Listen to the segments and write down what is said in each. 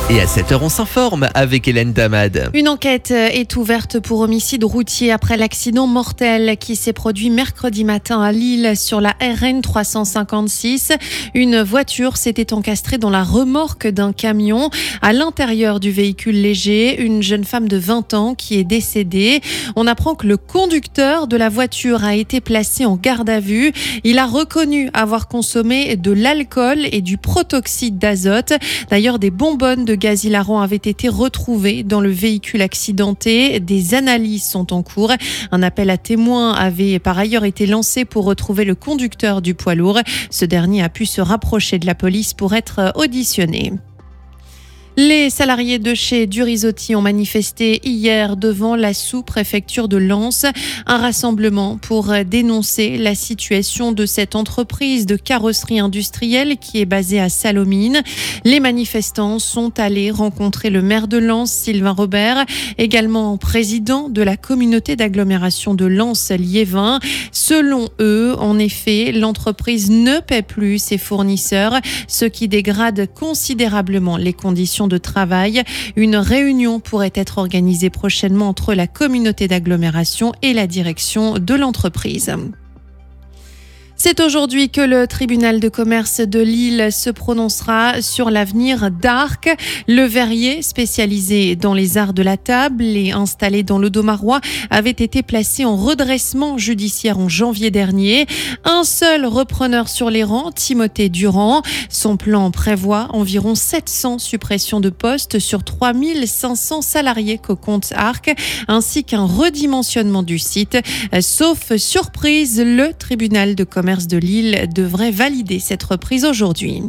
Et à 7h, on s'informe avec Hélène Damad. Une enquête est ouverte pour homicide routier après l'accident mortel qui s'est produit mercredi matin à Lille sur la RN 356. Une voiture s'était encastrée dans la remorque d'un camion. À l'intérieur du véhicule léger, une jeune femme de 20 ans qui est décédée. On apprend que le conducteur de la voiture a été placé en garde à vue. Il a reconnu avoir consommé de l'alcool et du protoxyde d'azote. D'ailleurs, des bonbonnes de gaz hilarant avaient été retrouvées dans le véhicule accidenté. Des analyses sont en cours. Un appel à témoins avait par ailleurs été lancé pour retrouver le conducteur du poids lourd. Ce dernier a pu se rapprocher de la police pour être auditionné. Les salariés de chez Durisotti ont manifesté hier devant la sous-préfecture de Lens. Un rassemblement pour dénoncer la situation de cette entreprise de carrosserie industrielle qui est basée à Sallaumines. Les manifestants sont allés rencontrer le maire de Lens, Sylvain Robert, également président de la communauté d'agglomération de Lens-Liévin. Selon eux, en effet, l'entreprise ne paie plus ses fournisseurs, ce qui dégrade considérablement les conditions de travail. Une réunion pourrait être organisée prochainement entre la communauté d'agglomération et la direction de l'entreprise. C'est aujourd'hui que le tribunal de commerce de Lille se prononcera sur l'avenir d'Arc. Le verrier, spécialisé dans les arts de la table et installé dans l'Audomarois, avait été placé en redressement judiciaire en janvier dernier. Un seul repreneur sur les rangs, Timothée Durand. Son plan prévoit environ 700 suppressions de postes sur 3500 salariés que compte Arc, ainsi qu'un redimensionnement du site. Sauf surprise, le tribunal de commerce de Lille devrait valider cette reprise aujourd'hui.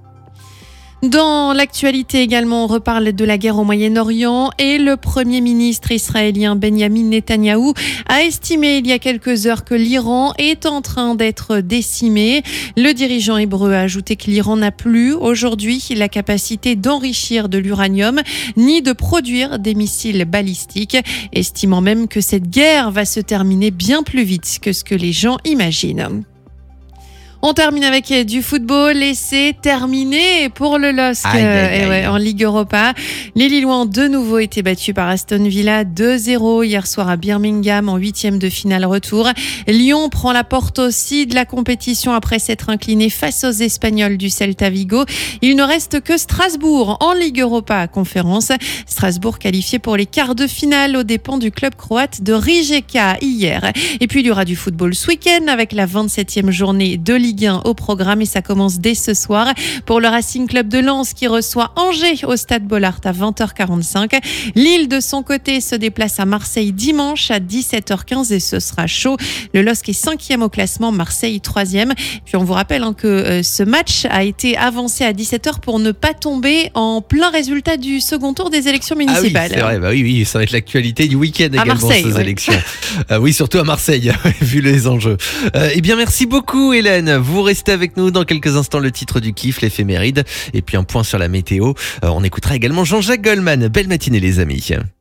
Dans l'actualité également, on reparle de la guerre au Moyen-Orient et le Premier ministre israélien Benjamin Netanyahou a estimé il y a quelques heures que l'Iran est en train d'être décimé. Le dirigeant hébreu a ajouté que l'Iran n'a plus aujourd'hui la capacité d'enrichir de l'uranium ni de produire des missiles balistiques, estimant même que cette guerre va se terminer bien plus vite que ce que les gens imaginent. On termine avec du football et c'est terminé pour le LOSC en Ligue Europa. Les Lillois ont de nouveau été battus par Aston Villa 2-0 hier soir à Birmingham en 8e de finale retour. Lyon prend la porte aussi de la compétition après s'être incliné face aux Espagnols du Celta Vigo. Il ne reste que Strasbourg en Ligue Europa conférence. Strasbourg qualifié pour les quarts de finale aux dépens du club croate de Rijeka hier. Et puis il y aura du football ce week-end avec la 27e journée de Ligue 1 au programme et ça commence dès ce soir pour le Racing Club de Lens qui reçoit Angers au Stade Bollaert à 20h45. Lille de son côté se déplace à Marseille dimanche à 17h15 et ce sera chaud. Le LOSC est 5e au classement, Marseille 3e. Puis on vous rappelle que ce match a été avancé à 17h pour ne pas tomber en plein résultat du second tour des élections municipales. Ah oui, c'est vrai, oui, ça va être l'actualité du week-end également, Marseille, ces élections. Oui, surtout à Marseille, vu les enjeux. Eh bien, merci beaucoup Hélène. Vous restez avec nous dans quelques instants, le titre du kiff, l'éphéméride et puis un point sur la météo. On écoutera également Jean-Jacques Goldman. Belle matinée les amis.